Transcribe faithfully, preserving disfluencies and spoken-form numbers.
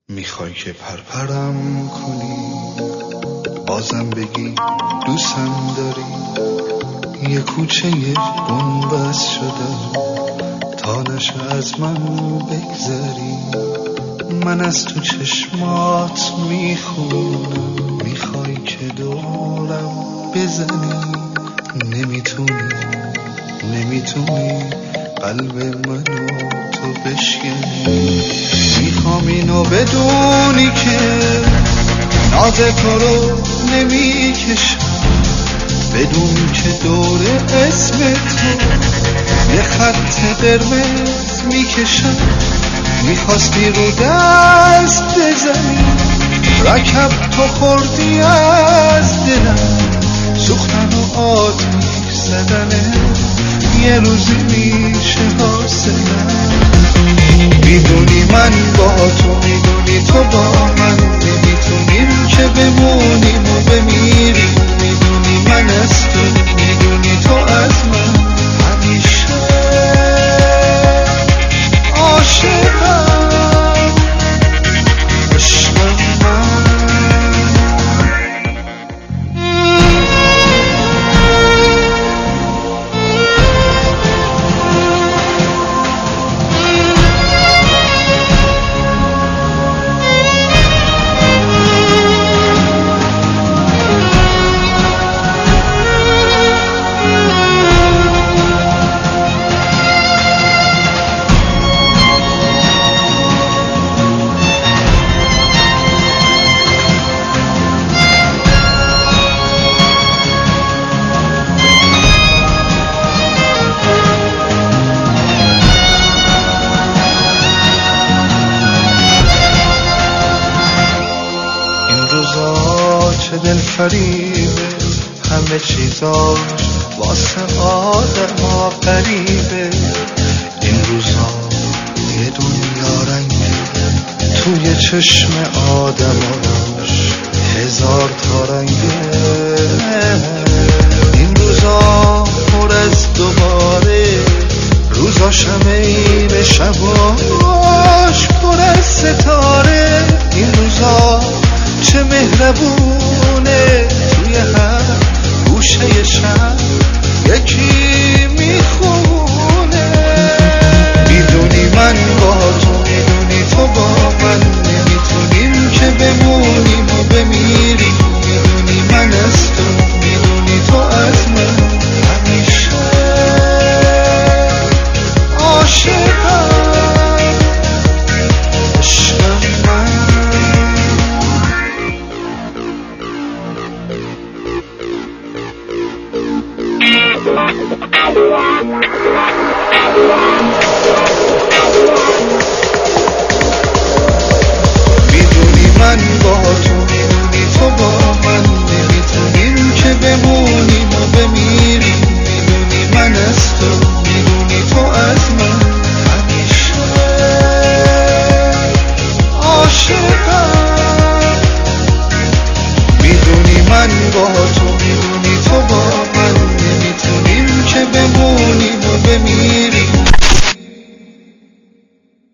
میخوای که پرپرم کنی، بازم بگی دوستم داری. یه کوچه بنبست شدم تا نشه از من بگذری. من از تو چشمات میخونم، میخوای که دورم بزنی. نمیتونی نمیتونی قلب منو تو بشکنی. میخوام اینو بدونی که ناز تو رو نمیکشم، بدون که دور اسم تو یه خط قرمز میکشم. میخواستی رو دست بزنی، رکب تو خوردی از دلم. سوختن و آتیش زدنه یه روزی میشه حاصلم. میدونی من با تو، میدونی تو با من، نمیتونیم که بمونیم و بمیریم. میدونی من از تو، میدونی تو از من، همیشه عاشقم. عشقم من چه دل فریبه، همه چیزاش واسه آدم ها قریبه. این روزا یه دنیا رنگه، توی چشم آدماش هزار تا رنگه. این روزا پر از دوباره، روزا شمه این شبا